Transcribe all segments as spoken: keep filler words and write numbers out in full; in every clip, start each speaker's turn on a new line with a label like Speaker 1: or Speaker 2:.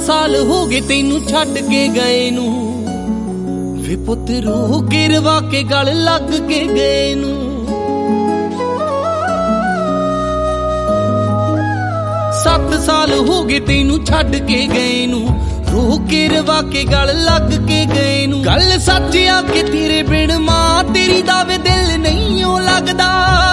Speaker 1: साल हो गए तेनू छड्ड के गए नू, वे पुत रो गिरवा के गल लग के गए नू। सत्त साल हो गए तेनू छड्ड के गए नू, रो गिरवा के गल लग के गए नू। गल सच आ के तेरे बिन मां तेरी दावे दिल नहीं ओ लगदा,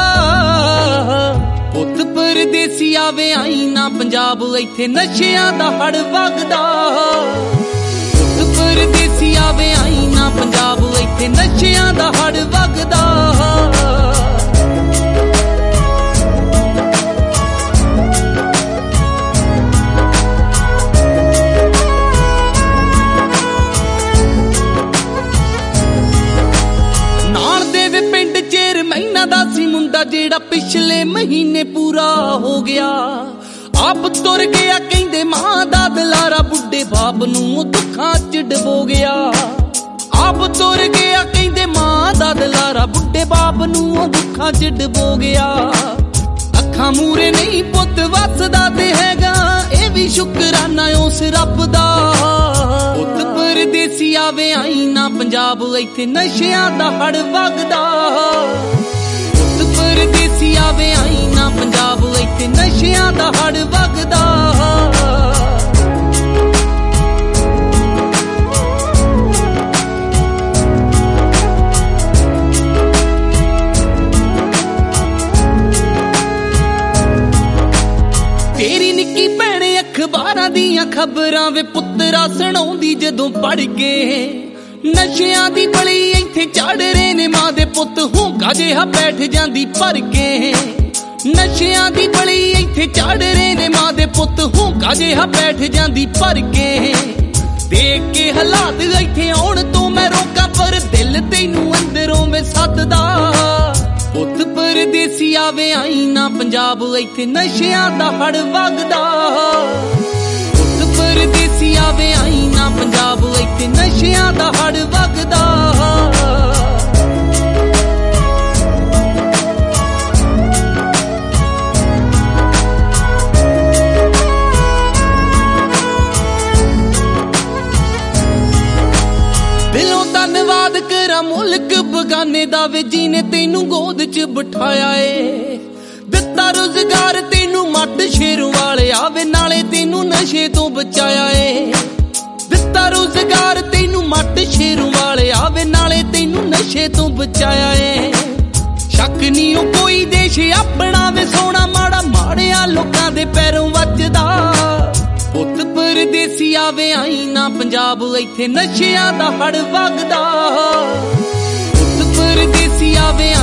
Speaker 1: पुत परदेसी आवे आई ना पंजाब इत्थे नशियां दा हड़ वगदा। पुत परदेसी आवे आई ना पंजाब इत्थे नशियां दा हड़ वगदा। मुंडा जेड़ा पिछले महीने पूरा हो गया, आप तुर गया कहंदे मां दा दलारा, बुढ़े बाप नू दुखां च डबो गया। आप तुर गया कहंदे मां दा दलारा, बुढ़े बाप नू दुखां च डबो गया। अखां मूरे नहीं पुत वसदा ते हैगा, ए भी शुकराना उस रब दा। पुत परदेसी आवे आई ना पंजाब इत्थे नशियां दा हड़ वगदा। परदेसी आवे आई ना पंजाब इत्थे नशियां दा हड़ वगदा। तेरी निक्की भैणे अखबारां दियां खबरां वे पुत्तरा सुणाउंदी जदों पढ़ के, नशियां दी बली इत्थे चढ़ रहे ने मां दे पुत होंका जिहा बैठ जांदी भर के। नशियां दी बली इत्थे चढ़ रहे ने मां दे पुत होंका जिहा बैठ जांदी भर के। देख के हालात इत्थे आउण तो मैं रोकां पर दिल तैनू अंदरों में सददा। पुत परदेसी आवे आई ना पंजाब इत्थे नशियां दा हड़ वगदा। पुत परदेसी आवे आई ना पंजाब इत्थे नशियां दा हड़ वगदा। दिलों धन्नवाद करा मुल्क बगाने दा वे जी ने तेनू गोद च बिठाया ए। दिता रोजगार तेनू मट शेरों वाले आवे, नाले तेनू नशे तो बचाया ए। दिता रोजगार तेनू मट शेरों वाले आवे, नाले तेनू नशे तो बचाया ए। शक नहीं ओ कोई देश अपना वे सोना, माड़ा माड़िया लोकां दे पैरों वजदा। पुत परदेसी आवे आई ना पंजाब इत्थे नशियां दा हड़ वगदा। पुत परदेसी आवे